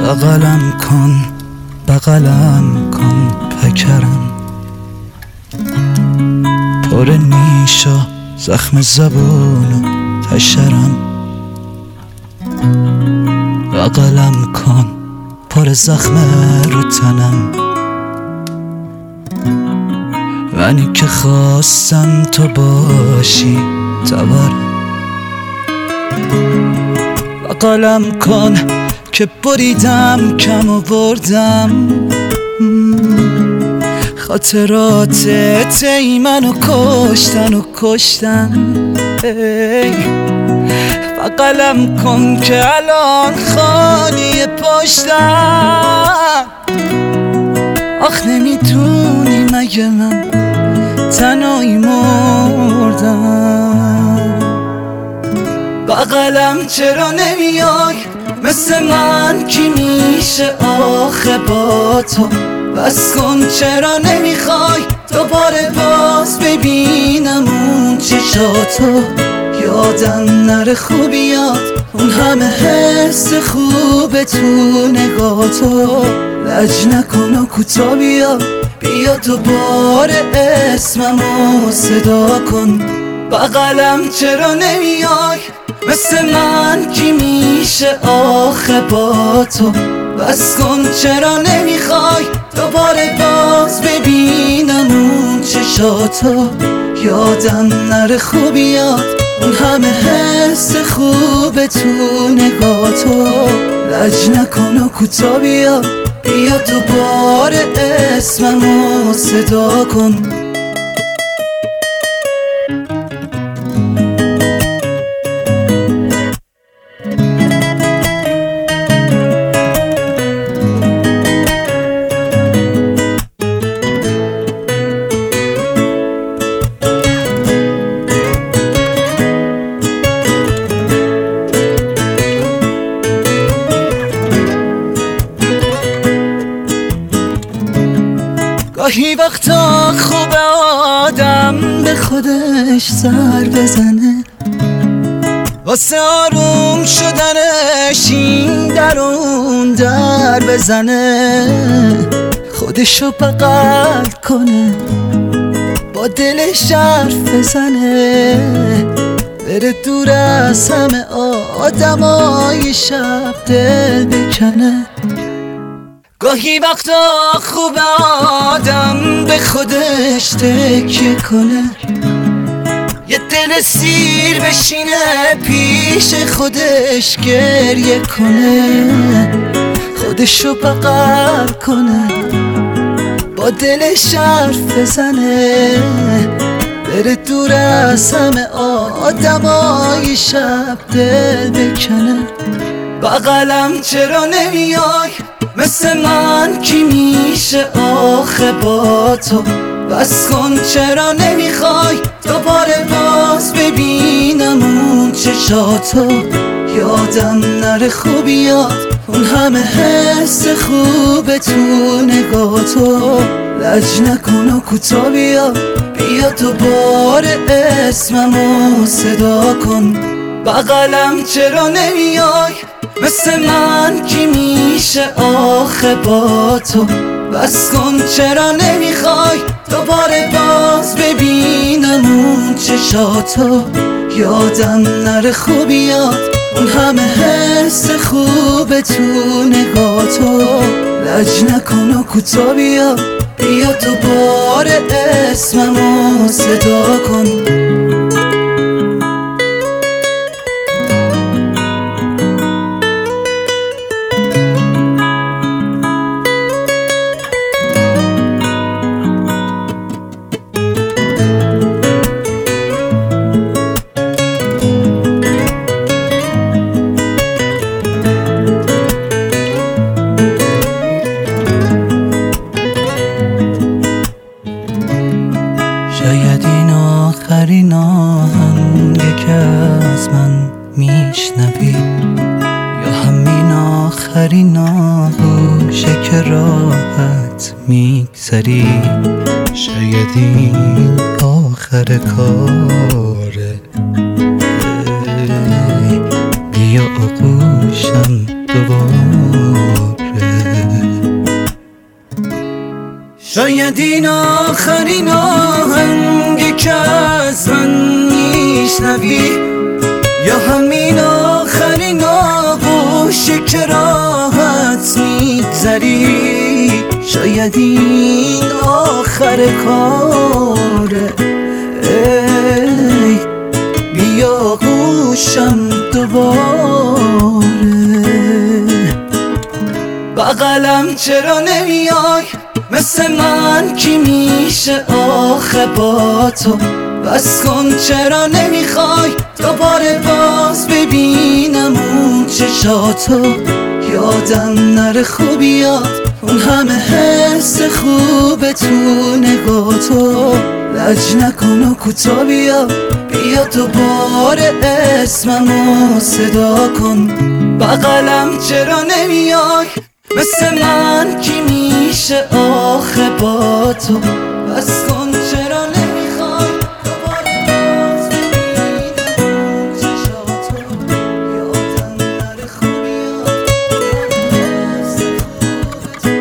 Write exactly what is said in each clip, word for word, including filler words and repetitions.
بغلم کن بغلم کن پکرم، پر نیش و زخم زبون و تشرم. بغلم کن پر زخم رو تنم، منی که خواستم تو باشی تبرم. بغلم کن که بریدم کم و بردم، خاطرات تی منو کشتن و کشتن. بغلم کن که الان خالی پشتم. آخ نمیدونی مگه من تنهایی مردم. بغلم چرا نمیای مثل من کی میشه آخه با تو؟ بس کن چرا نمیخوای دوباره باز ببینم اون چشاتو؟ یادم نره خوبیات اون همه حس خوب تو نگاتو. لج نکن و کوتا بیا بیا دوباره اسممو صدا کن. بغلم چرا نمیای مثل من کی میشه آخه با تو؟ بس کن چرا نمیخوای دوباره باز ببینم اون چشاتو؟ یادم نره خوبیات اون همه حس خوب تو نگاتو. لج نکن و کوتا بیا بیا دوباره اسممو صدا کن. گاهی وقتا خوب آدم به خودش سر بزنه، واسه آروم شدنش این در اون در بزنه. خودشو بغل کنه با دلش حرف بزنه، بره دور از همه آدمای شب دل بکنه. گاهی وقتا خوب آدم به خودش تکیه کنه، یه دل سیر بشینه پیش خودش گریه کنه. خودشو بغل کنه با دلش حرف بزنه، بره دور از همه آدمای شب دل بکنه. بغلم چرا نمیای مثل من کی میشه آخه با تو؟ بس کن چرا نمیخوای دوباره باز ببینم اون چشاتو؟ یادم نره خوبیات اون همه حس خوب تو نگاتو. لج نکن و کوتا بیا بیا دوباره اسممو صدا کن. بغلم چرا نمیای مثل من کی میشه آخه با تو؟ بس کن چرا نمیخوای دوباره باز ببینم اون چشاتو؟ یادم نره خوبیات اون همه حس خوب تو نگاتو. لج نکن و کوتا بیا بیا دوباره اسممو صدا کن. شاید این آخرین آهنگه که از من میشنوی، یا همین آخرین آغوشه که راحت میگذری. شاید این آخر کاره، بیا آغوشم دوباره شاید این آخرین آهنگی که از من میشنوی، یا همین آخرین آغوشی که راحت میگذری. شاید این آخر کاره، ای بیا گوشم دوباره. بغلم چرا نمیای مثل من کی میشه آخه با تو؟ بس کن چرا نمیخوای دوباره باز ببینم اون چشاتو. یادم نره خوبیات اون همه حس خوب تو نگاتو. لج نکن و کوتا بیا، بیا دوباره اسممو صدا کن. بغلم چرا نمیای مثل من کی میشه آخه با تو؟ بس کن چرا نمیخوای دوباره باز ببینم اون چشاتو. یادم نره خوبیات حس خوب تو.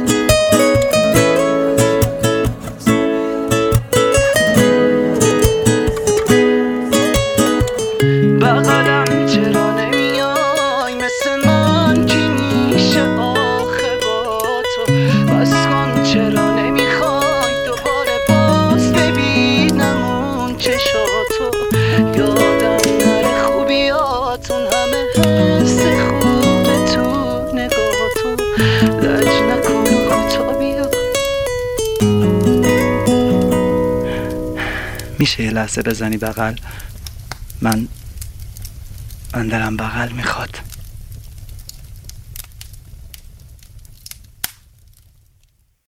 بغلم چرا نمیای مثل من کی میشه آخه با تو؟ بس کن چرا نمیخوای دوباره باز ببینم اون چشاتو. یادم نره خوبیات اون همه حس خوب تو نگاتو. لج نکن و کوتا بیا. میشه یه لحظه بزنی بغل؟ من من دلم بغل میخواد.